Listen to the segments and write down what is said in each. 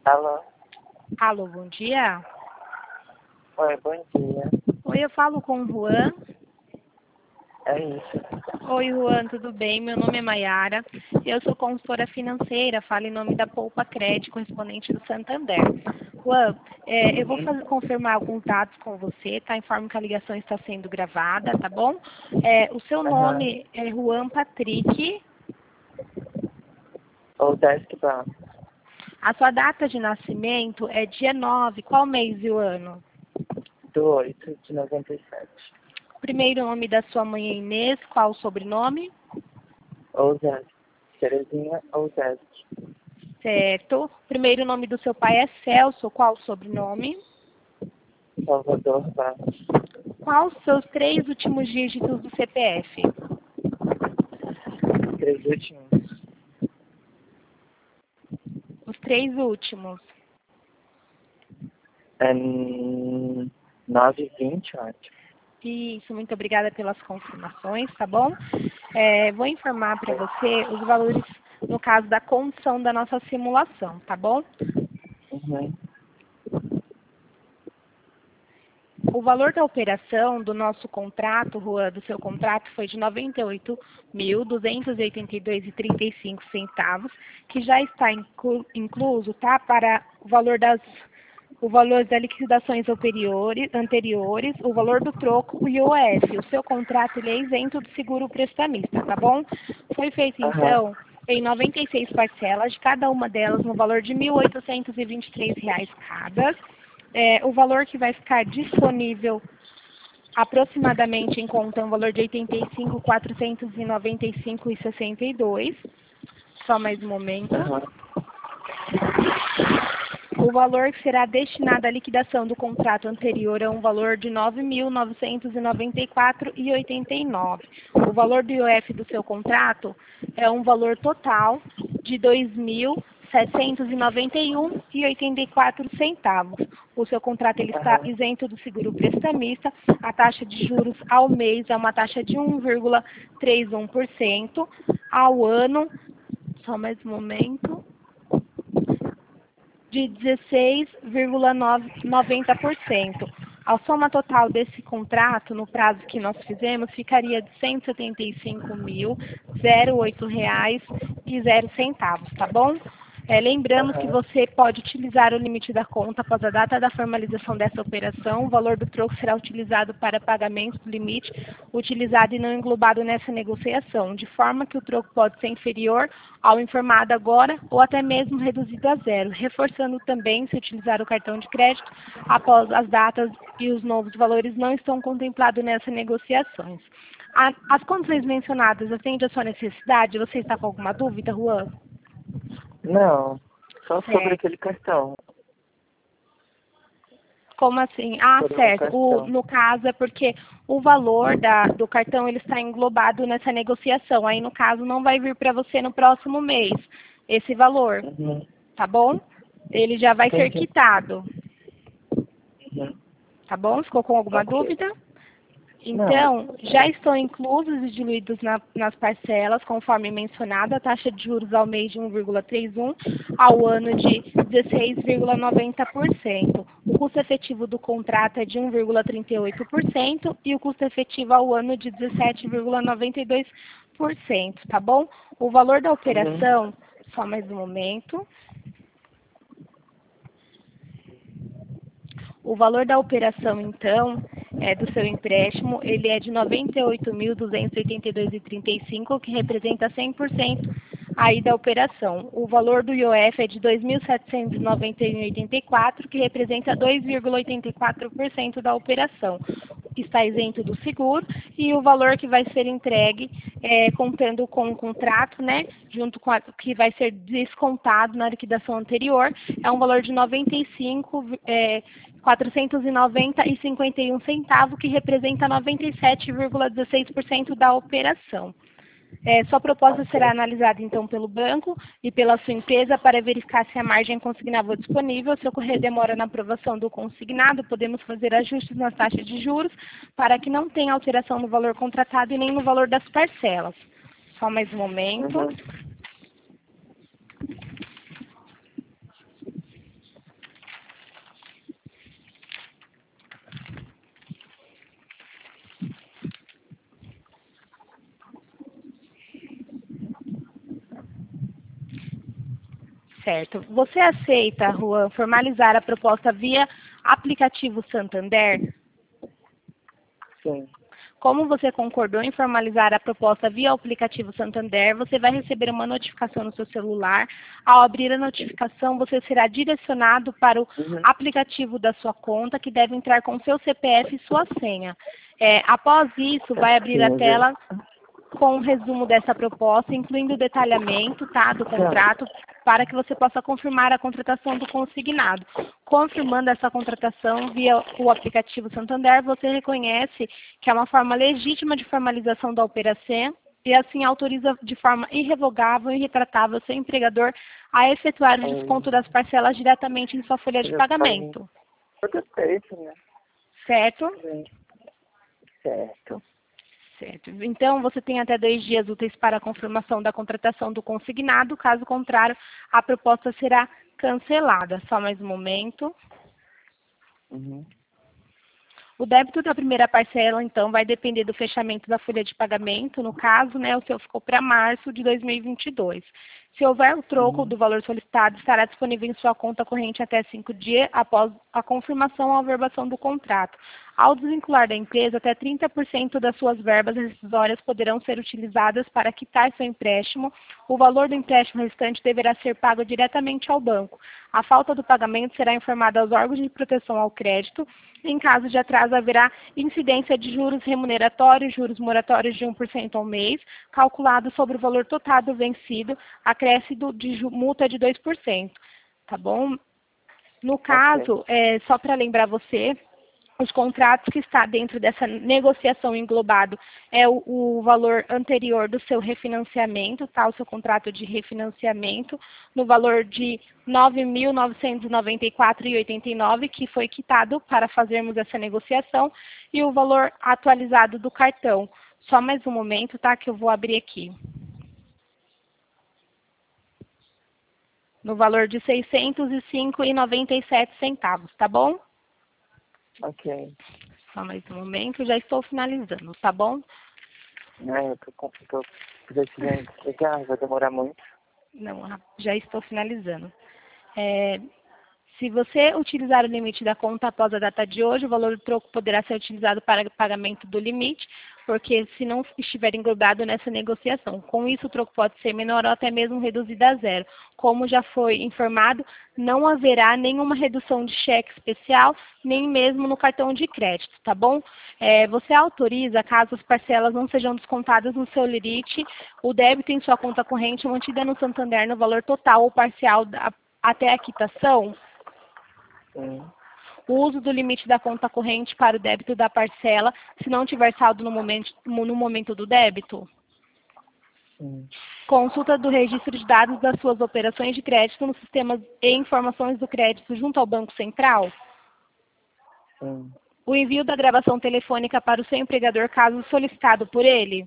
Alô? Alô, bom dia. Oi, bom dia. Oi, eu falo com o Juan. É isso. Oi, Juan, tudo bem? Meu nome é Maiara. Eu sou consultora financeira, falo em nome da Poupa Crédito, correspondente do Santander. Juan, eu vou confirmar alguns dados com você, tá? Informo que a ligação está sendo gravada, tá bom? O seu Aham. nome é Juan Patrick. O Desk Bank. A sua data de nascimento é dia 9. Qual mês e o ano? Do 8 de 97. Primeiro nome da sua mãe é Inês. Qual o sobrenome? Ou Desk. Terezinha ou Desk. Certo. Primeiro nome do seu pai é Celso. Qual o sobrenome? Salvador Barros. Qual os seus 3 últimos dígitos do CPF? 3 últimos. Os 3 últimos. 920, ótimo. Isso, muito obrigada pelas confirmações, tá bom? Vou informar para você os valores, no caso da condição da nossa simulação, tá bom? Uhum. O valor da operação do nosso contrato, Juan, do seu contrato, foi de R$ 98.282,35, que já está incluso, tá? Para o valor das liquidações anteriores, o valor do troco e o IOF. O seu contrato ele é isento do seguro prestamista, tá bom? Foi feito, Aham. então, em 96 parcelas, de cada uma delas no valor de R$ 1.823 cada. O valor que vai ficar disponível aproximadamente em conta é um valor de R$ 85.495,62. Só mais um momento. Aham. O valor que será destinado à liquidação do contrato anterior é um valor de R$ 9.994,89. O valor do IOF do seu contrato é um valor total de R$ 2.791,84. O seu contrato ele está Aham. isento do seguro prestamista. A taxa de juros ao mês é uma taxa de 1,31%. Ao ano, só mais um momento, de 16,90%. A soma total desse contrato, no prazo que nós fizemos, ficaria de R$ 175.008,00, tá bom? Lembramos que Aham. você pode utilizar o limite da conta após a data da formalização dessa operação. O valor do troco será utilizado para pagamento do limite utilizado e não englobado nessa negociação, de forma que o troco pode ser inferior ao informado agora ou até mesmo reduzido a zero, reforçando também se utilizar o cartão de crédito após as datas e os novos valores não estão contemplados nessas negociações. As condições mencionadas atendem à sua necessidade? Você está com alguma dúvida, Juan? Não. Só sobre Certo. aquele cartão. Como assim? Ah, Sobre o certo. cartão. No caso é porque o valor do cartão ele está englobado nessa negociação. Aí, no caso, não vai vir para você no próximo mês esse valor, Uhum. tá bom? Ele já vai ser Entendi. quitado, Uhum. tá bom? Ficou com alguma Ok. dúvida? Não. Então, já estão inclusos e diluídos nas parcelas, conforme mencionado, a taxa de juros ao mês de 1,31, ao ano de 16,90%. O custo efetivo do contrato é de 1,38% e o custo efetivo ao ano de 17,92%, tá bom? O valor da Uhum. operação, só mais um momento. O valor da operação, então, do seu empréstimo, ele é de R$ 98.282,35, que representa 100% aí da operação. O valor do IOF é de R$ 2.791,84, que representa 2,84% da operação. Está isento do seguro e o valor que vai ser entregue, contando com o contrato, né, junto com que vai ser descontado na liquidação anterior, é um valor de R$ 95.490,51, que representa 97,16% da operação. Sua proposta será Ok. analisada, então, pelo banco e pela sua empresa para verificar se a margem consignável é disponível. Se ocorrer demora na aprovação do consignado, podemos fazer ajustes nas taxas de juros para que não tenha alteração no valor contratado e nem no valor das parcelas. Só mais um momento. Uhum. Certo. Você aceita, Juan, formalizar a proposta via aplicativo Santander? Sim. Como você concordou em formalizar a proposta via aplicativo Santander, você vai receber uma notificação no seu celular. Ao abrir a notificação, você será direcionado para o aplicativo da sua conta, que deve entrar com seu CPF e sua senha. Após isso, vai abrir a tela com um resumo dessa proposta, incluindo o detalhamento, tá, do contrato, para que você possa confirmar a contratação do consignado. Confirmando essa contratação via o aplicativo Santander, você reconhece que é uma forma legítima de formalização da operação e assim autoriza de forma irrevogável e irretratável seu empregador a efetuar o desconto das parcelas diretamente em sua folha de pagamento. Perfeito, né? Certo? Certo. Certo. Então, você tem até 2 dias úteis para a confirmação da contratação do consignado. Caso contrário, a proposta será cancelada. Só mais um momento. O débito da primeira parcela, então, vai depender do fechamento da folha de pagamento. No caso, né, o seu ficou para março de 2022. Se houver o troco do valor solicitado, estará disponível em sua conta corrente até 5 dias após a confirmação ou averbação do contrato. Ao desvincular da empresa, até 30% das suas verbas rescisórias poderão ser utilizadas para quitar seu empréstimo. O valor do empréstimo restante deverá ser pago diretamente ao banco. A falta do pagamento será informada aos órgãos de proteção ao crédito. Em caso de atraso, haverá incidência de juros remuneratórios, juros moratórios de 1% ao mês, calculado sobre o valor total do vencido, acréscido de multa de 2%. Tá bom? No caso, só para lembrar você, os contratos que está dentro dessa negociação englobado é o valor anterior do seu refinanciamento, tá? O seu contrato de refinanciamento, no valor de R$ 9.994,89, que foi quitado para fazermos essa negociação, e o valor atualizado do cartão. Só mais um momento, tá? Que eu vou abrir aqui. No valor de R$ 605,97, tá bom? Ok. Só mais um momento, já estou finalizando, tá bom? Eu tô precisando explicar, vai demorar muito. Não, já estou finalizando. Se você utilizar o limite da conta após a data de hoje, o valor do troco poderá ser utilizado para pagamento do limite, porque se não estiver englobado nessa negociação. Com isso, o troco pode ser menor ou até mesmo reduzido a zero. Como já foi informado, não haverá nenhuma redução de cheque especial, nem mesmo no cartão de crédito, tá bom? Você autoriza, caso as parcelas não sejam descontadas no seu limite, o débito em sua conta corrente mantida no Santander no valor total ou parcial até a quitação? O uso do limite da conta corrente para o débito da parcela, se não tiver saldo no momento do débito? Consulta do registro de dados das suas operações de crédito no sistema e informações do crédito junto ao Banco Central? O envio da gravação telefônica para o seu empregador, caso solicitado por ele?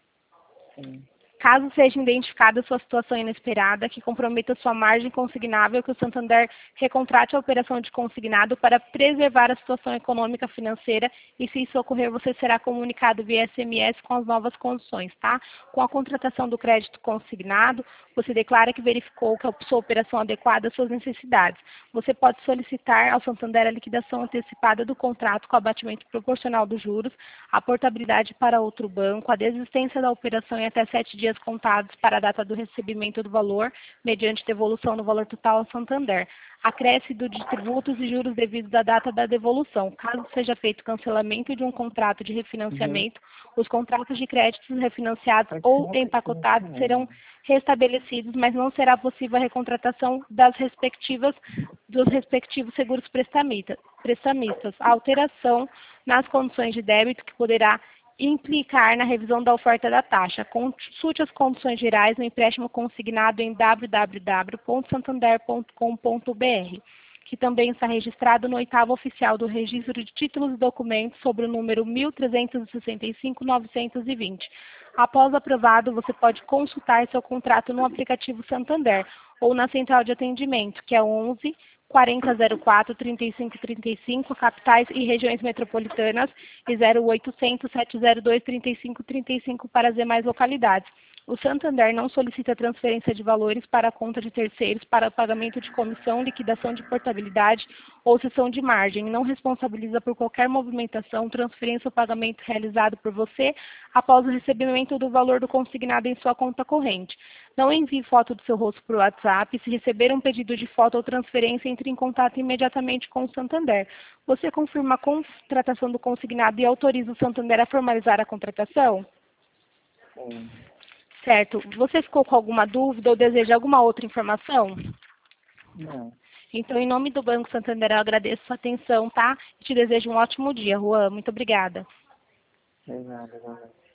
Caso seja identificada sua situação inesperada que comprometa sua margem consignável, que o Santander recontrate a operação de consignado para preservar a situação econômica financeira e, se isso ocorrer, você será comunicado via SMS com as novas condições, tá? Com a contratação do crédito consignado, você declara que verificou que a sua operação adequada às suas necessidades. Você pode solicitar ao Santander a liquidação antecipada do contrato com abatimento proporcional dos juros, a portabilidade para outro banco, a desistência da operação em até 7 dias contados para a data do recebimento do valor, mediante devolução no valor total ao Santander. Acréscimo de tributos e juros devidos à data da devolução. Caso seja feito cancelamento de um contrato de refinanciamento, os contratos de créditos refinanciados ou empacotados serão restabelecidos, mas não será possível a recontratação dos respectivos seguros prestamistas. A alteração nas condições de débito que poderá implicar na revisão da oferta da taxa. Consulte as condições gerais no empréstimo consignado em www.santander.com.br, que também está registrado no 8º oficial do Registro de Títulos e Documentos sobre o número 1365-920. Após aprovado, você pode consultar seu contrato no aplicativo Santander ou na central de atendimento, que é 11 4004 3535, capitais e regiões metropolitanas, e 0800 702 3535 para as demais localidades. O Santander não solicita transferência de valores para a conta de terceiros para pagamento de comissão, liquidação de portabilidade ou cessão de margem. Não responsabiliza por qualquer movimentação, transferência ou pagamento realizado por você após o recebimento do valor do consignado em sua conta corrente. Não envie foto do seu rosto por WhatsApp. Se receber um pedido de foto ou transferência, entre em contato imediatamente com o Santander. Você confirma a contratação do consignado e autoriza o Santander a formalizar a contratação? Sim. Certo. Você ficou com alguma dúvida ou deseja alguma outra informação? Não. Então, em nome do Banco Santander, eu agradeço a sua atenção, tá? E te desejo um ótimo dia, Juan. Muito obrigada. De nada, não.